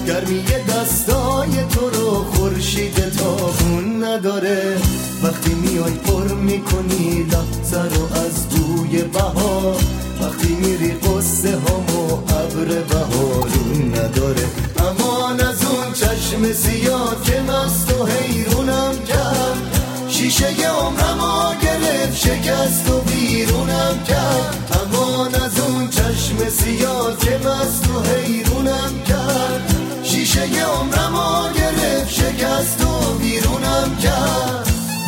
گرمی دستای تو رو خورشید تابون نداره. وقتی میای پر میکنی لحظه رو از بوی بهار، وقتی میری قصه هامو ابر بهارون نداره. امان از اون چشم سیاه که مست و حیرونم کرد، شیشه عمرمو گرفت شکست و بیرونم کرد. امان از اون چشم سیاه که مست و حیرونم کرد، شیشه عمرمو گرفت شکست و بیرونم کرد.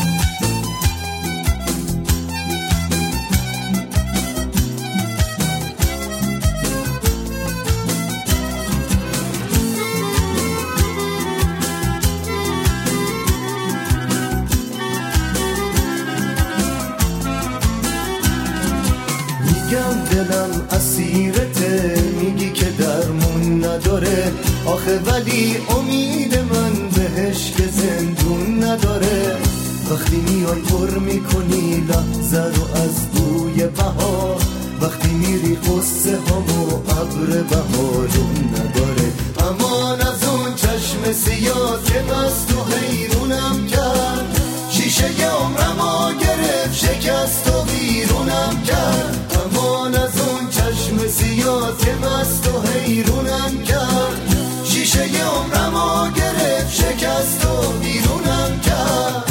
میگم دلم اسیرته، میگی که درمون نداره، آخه ولی امید من بهش که زندون نداره. وقتی میای پر میکنی لحظه رو از بوی بهار، وقتی میری قصه هامو ابر بهارون نداره. امان از اون چشم سیاه که مست و حیرونم کرد، شیشه عمرمو گرفت شکست و بیرونم کرد. امان از اون چشم سیاه که مست و حیرونم کرد، شیشه عمرمو گرفت شکست و بیرونم کرد.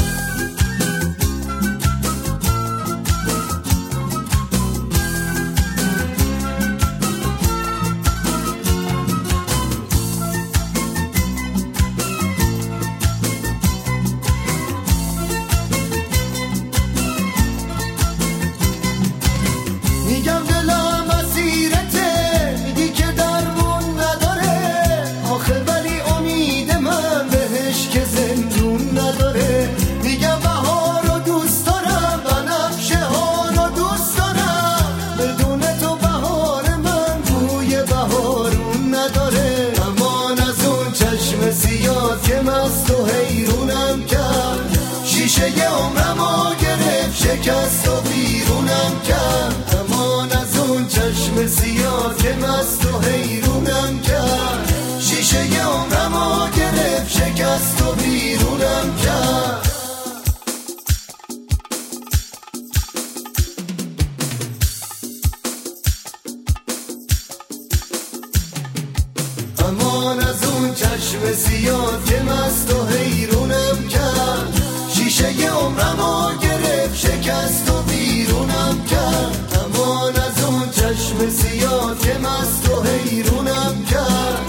میگم دلم اسیرته، میگی که درمون نداره، آخه ولی امید من بهش که زندون نداره. میگم بهار رو دوست دارم، بنفشه ها رو دوست دارم، بدون تو بهار من بوی بهارون نداره. امان از اون چشم سیاه که مست و حیرونم کرد، شیشه عمرمو گرفت شکست و بیرونم کرد. امان از اون چشم سیاه که مست و حیرونم کرد، شیشه عمرمو گرفت شکست و بیرونم کرد. امان از اون چشم سیاه که مست و حیرونم کرد، شیشه عمرمو گرفت شکست و بیرونم کرد. امان از اون چشم سیاه که مست و حیرونم کرد،